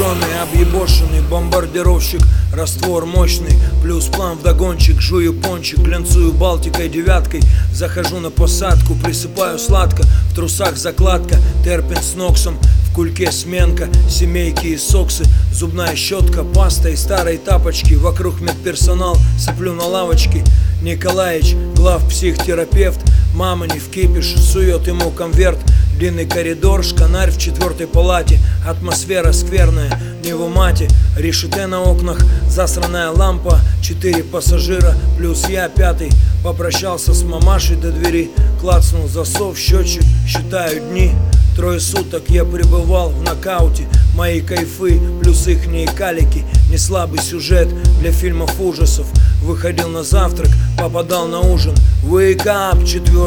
Ученый, объебошенный, бомбардировщик, раствор мощный, плюс план вдогончик. Жую пончик, глянцую Балтикой девяткой. Захожу на посадку, присыпаю сладко. В трусах закладка, терпен с ноксом. В кульке сменка, семейки и соксы. Зубная щетка, паста и старые тапочки. Вокруг медперсонал, соплю на лавочке. Николаич, главпсихтерапевт. Мама не вкипиш, сует ему конверт. Длинный коридор, шканарь в 4-й палате. Атмосфера скверная, не в умате. Решете на окнах, засранная лампа. 4 пассажира, плюс я 5-й. Попрощался с мамашей до двери. Клацнул засов, счетчик, считаю дни. 3 суток я пребывал в нокауте. Мои кайфы, плюс ихние калики. Не слабый сюжет для фильмов ужасов. Выходил на завтрак, попадал на ужин. Wake up,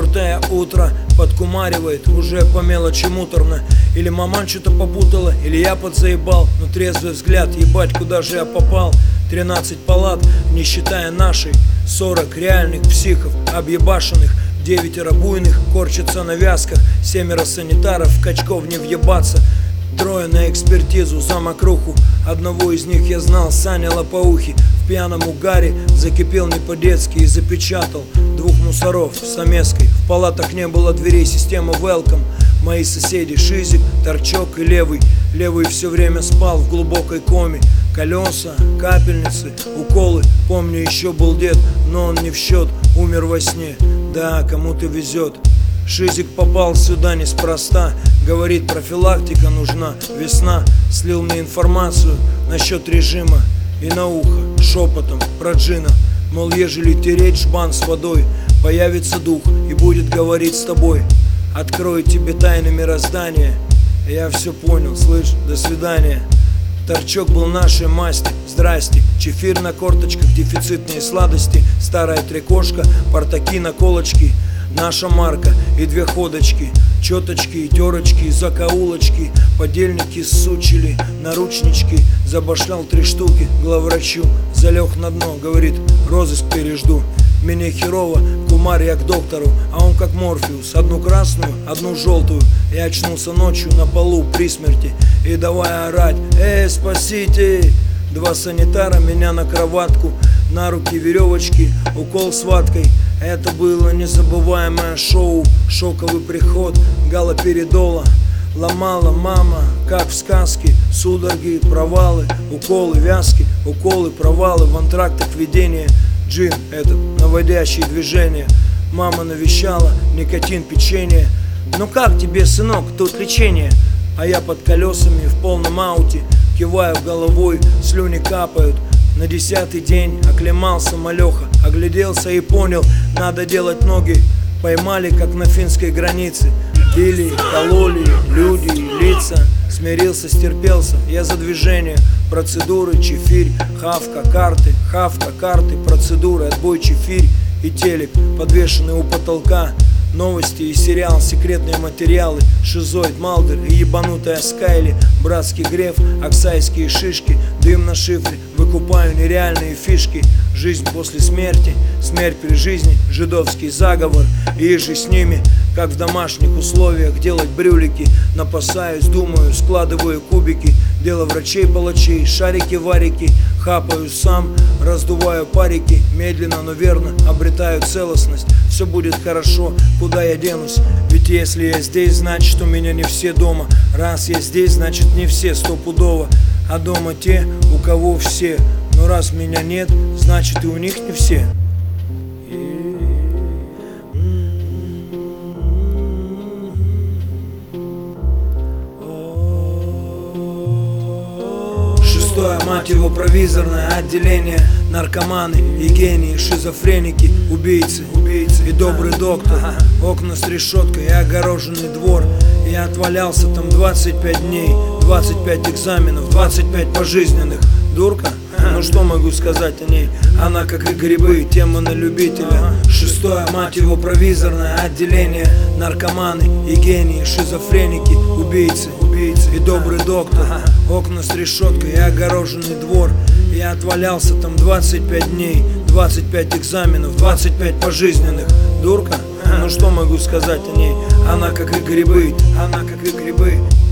4 утро. Подкумаривает, уже по мелочи муторно. Или маман что-то попутала, или я подзаебал. Но трезвый взгляд, ебать, куда же я попал. 13 палат, не считая нашей. 40 реальных психов, объебашенных. 9 буйных, корчатся на вязках. 7 санитаров, качков не въебаться. 3 на экспертизу за мокруху. Одного из них я знал, Саня Лопоухий. В пьяном угаре закипел не по-детски и запечатал 2 мусоров с намеской. В палатах не было дверей, система welcome. Мои соседи Шизик, Торчок и Левый. Левый все время спал в глубокой коме. Колеса, капельницы, уколы. Помню, еще был дед, но он не в счет, умер во сне. Да, кому-то везет. Шизик попал сюда неспроста. Говорит, профилактика нужна. Весна, слил мне информацию насчет режима. И на ухо, шепотом, про джина. Мол, ежели тереть жбан с водой, появится дух и будет говорить с тобой. Открою тебе тайны мироздания. Я все понял, слышь, до свидания. Торчок был нашей масти, здрасте. Чефир на корточках, дефицитные сладости. Старая трикошка, портаки на колочки. Наша марка и 2 ходочки. Четочки и терочки, закоулочки. Подельники сучили, наручнички. Забашлял 3 штуки главврачу. Залег на дно, говорит, розыск пережду. Мне херово, кумар я к доктору. А он как Морфеус, 1 красную, 1 желтую. Я очнулся ночью на полу при смерти. И давай орать, спасите! 2 санитара меня на кроватку. На руки веревочки, укол с ваткой. Это было незабываемое шоу. Шоковый приход, галоперидола. Ломала мама, как в сказке. Судороги, провалы, уколы, вязки. Уколы, провалы, в антрактах видения. Джин этот, наводящий движение. Мама навещала, никотин, печенье. Ну как тебе, сынок, тут лечение? А я под колесами в полном ауте. Киваю головой, слюни капают. На 10-й день оклемался малеха. Огляделся и понял, надо делать ноги. Поймали, как на финской границе. Били, кололи, люди, лица. Смирился, стерпелся, я за движение. Процедуры, чефирь, хавка, карты, процедуры, отбой, чефирь и телек, подвешенный у потолка. Новости и сериал, секретные материалы. Шизоид, Малдер и ебанутая Скайли. Братский греф, оксайские шишки. Дым на шифре, выкупаю нереальные фишки. Жизнь после смерти, смерть при жизни. Жидовский заговор, и же с ними. Как в домашних условиях делать брюлики. Напасаюсь, думаю, складываю кубики. Дело врачей-палачей, шарики-варики. Хапаю сам, раздуваю парики. Медленно, но верно обретаю целостность. Все будет хорошо, куда я денусь? Ведь если я здесь, значит у меня не все дома. Раз я здесь, значит не все, стопудово. А дома те, у кого все. Но раз меня нет, значит и у них не все. Мать его, провизорное отделение. Наркоманы и гении, шизофреники, убийцы и добрый доктор. Окна с решеткой и огороженный двор. Я отвалялся там 25 дней, 25 экзаменов, 25 пожизненных. Дурка? Ну что могу сказать о ней? Она как и грибы, тема на любителя. 6-е, мать его, провизорное отделение. Наркоманы и гении, шизофреники, убийцы и добрый доктор. Окна с решеткой и огороженный двор. Я отвалялся там 25 дней, 25 экзаменов, 25 пожизненных. Дурка? Ну что могу сказать о ней? Она как и грибы,